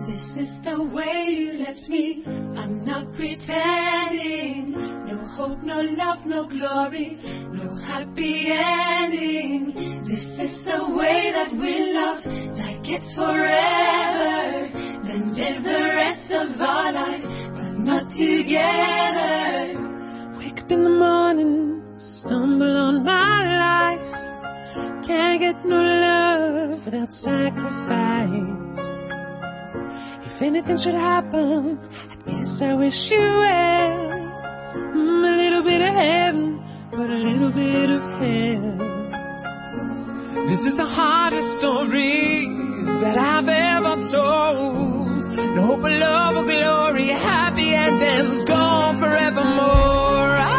This is the way you left me. I'm not pretending. No hope, no love, no glory, no happy ending. This is the way that we love, like it's forever. Then live the rest of our life, but not together. Wake up in the morning, stumble on my life. Can't get no love without sacrifice. If anything should happen, I guess I wish you well. A little bit of heaven, but a little bit of hell. This is the hardest story that I've ever told. No hope of love or glory, happy endings gone forevermore. I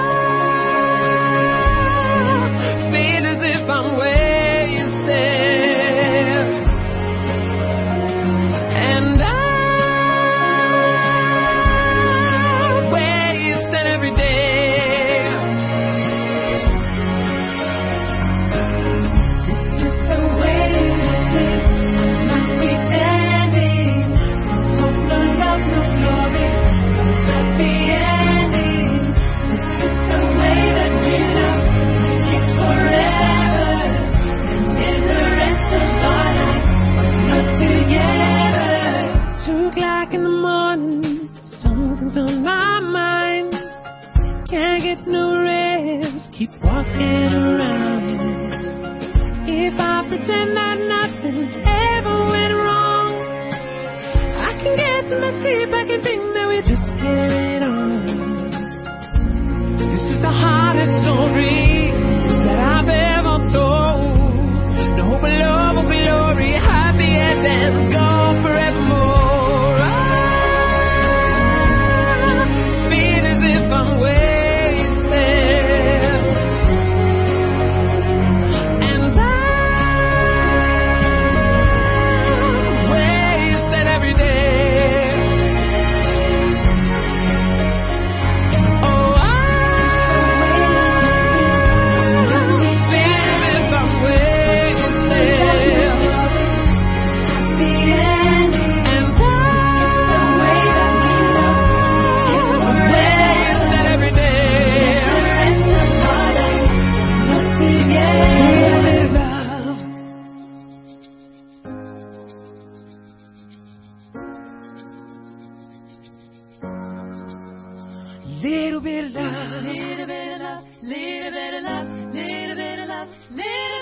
feel as if I'm where you stand, and I'm where you stand every day. This is the way that we, I'm not pretending. No hope, no love, no glory, no happy ending. This is the way that we love, like it's forever. And live the rest of our life, but not together. 2 o'clock in the morning, something's on my mind. Can't get no rest, keep walking around. If I pretend that nothing ever went wrong, I can get to my sleep, I can think that we just carried on. This is the hardest story that I've ever told. No hope of love or glory, happy endings gone forevermore. I feel as if I'm where you stand, and I'm where you stand every day. Oh, I feel as if I'm where you stand, Happy ending. and This is the way that we love, it's I'm forever. where you stand every day. The rest of our life, not together. Little bit of love. Little bit of love, little bit of love, little bit of love, little